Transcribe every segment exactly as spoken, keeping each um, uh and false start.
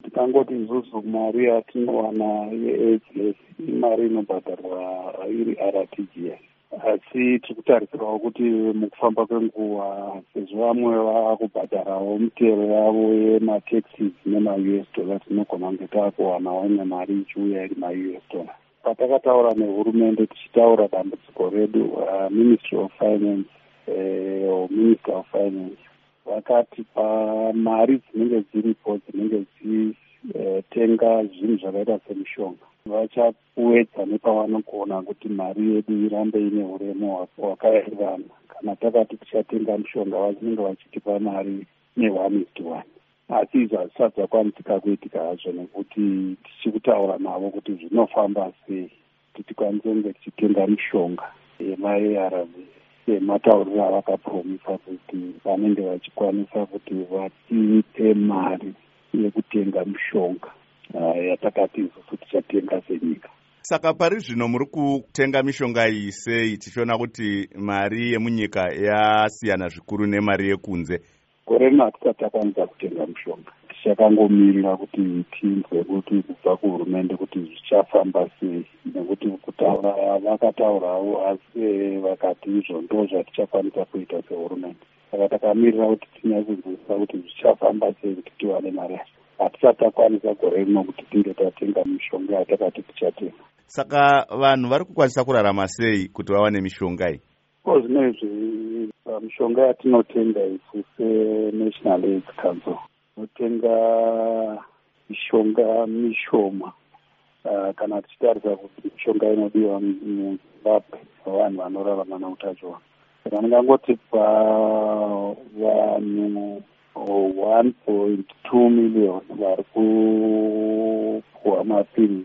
tikangoti isusu mari yatinowana ye-ageless imari inobhadharwa iri R T G S, asi tiri kutarisirawo kuti mukufamba kwenguva sezvo vamwe vaakubhadharawo mitero yavo yemataxis nema-U S dollar, tinogona kunge taakuwanawo imwe mari ichiuya iri ma-U S dollar. Patakataura nehurumende tichitaura dambudziko redu, uh, Ministry of Finance uh, or Minister of Finance vakati pamari dzinenge dziripo dzinenge dzichitenga zvinhu zvakaita semishonga vachawedza nepavanokuona kuti mari yedu irambe ine uremu hwakaenderana. Kana takati tichatenga mishonga vanenge vachitipa mari ne-one is to one, asi izvo hazvisati zvakwanisika kuitika hazvo nekuti tichikutaura navo kuti zvinofamba sei kuti tikwanise kunge tichitenga mishonga yema-A R V sematauriro avakapromisa kuti vanenge vachikwanisa kuti vatipe mari yekutenga mishonga uh, yatakati isusu tichatenga senyika. Saka pari zvino muri kutenga mishonga iyi sei tichiona kuti mari yemunyika yasiyana zvikuru nemari yekunze? Gore rino hatisati takwanisa kutenga mishonga, tichakangomirira kuti tinzwe kuti kubva kuhurumende kuti zvichafamba sei, nekuti kutaura vakataurawo asi vakati izvo ndo zvatichakwanisa kuita sehurumende. Saka takamirira kuti tinyatsonzwisisa kuti zvichafamba sei kuti tiwane mari yacho. Hatisati takwanisa gore rino kuti tinge tatenga mishonga yatakati tichatenga. Saka vanhu vari kukwanisa kurarama sei kuti vawane mishonga iyi? Ko zvinezvi mishonga yatinotenga isu seNational AIDS Council tinotenga mishonga mishoma uh, kana tichitarisa kuti mishonga inodiwa muZimbabwe vanhu vanorarama neutachiona. Saka ndingangoti pavanhu one point two million vari kupuwa mapirizi,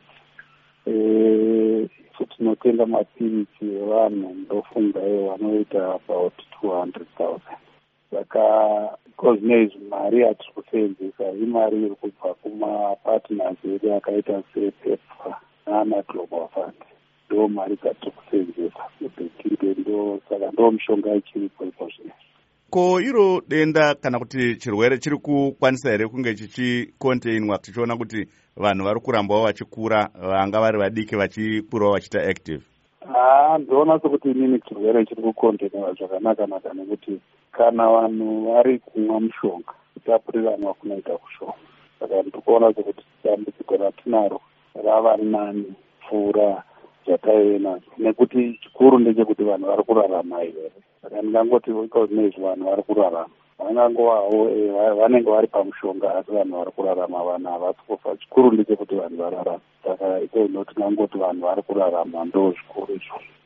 isu tinotenga mapirizi evanhu ndofunga vanoita about two hundred thousand. Saka kozvinezvi mari yatiri kusenzesa imari iri kubva kumapartners edu akaita sepepfa nana Global Fund, ndo mari dzatiri kusenzesa kuti tinge ndo saka ndo mishonga ichiripo ipo zvinezvi. Ko iro denda kana kuti chirwere chiri kukwanisa here kunge chichicontainwa tichiona kuti vanhu vari kurambawo vachikura vanga vari vadiki vachikurawo vachiita active? Ah, ndoona sekuti inini chirwere chiri kukontainwa zvakanaka-naka nekuti kana vanhu vari kumwa mushonga kutapuriranwa kunoita kushoma. Saka ndikuona sekuti dambudziko ratinaro rava nani pfuura zvataina, nekuti chikuru ndechekuti vanhu vari kurarama here. Saka ndingangoti nezvi vanhu vari kurarama vangangovawo vanenge vari pamushonga asi vanhu vari kurarama vanhu havasi kufa. Chikuru ndechekuti vanhu vararama. Saka iko ndoti ndingangoti vanhu vari kurarama ndo zvikuru izvo.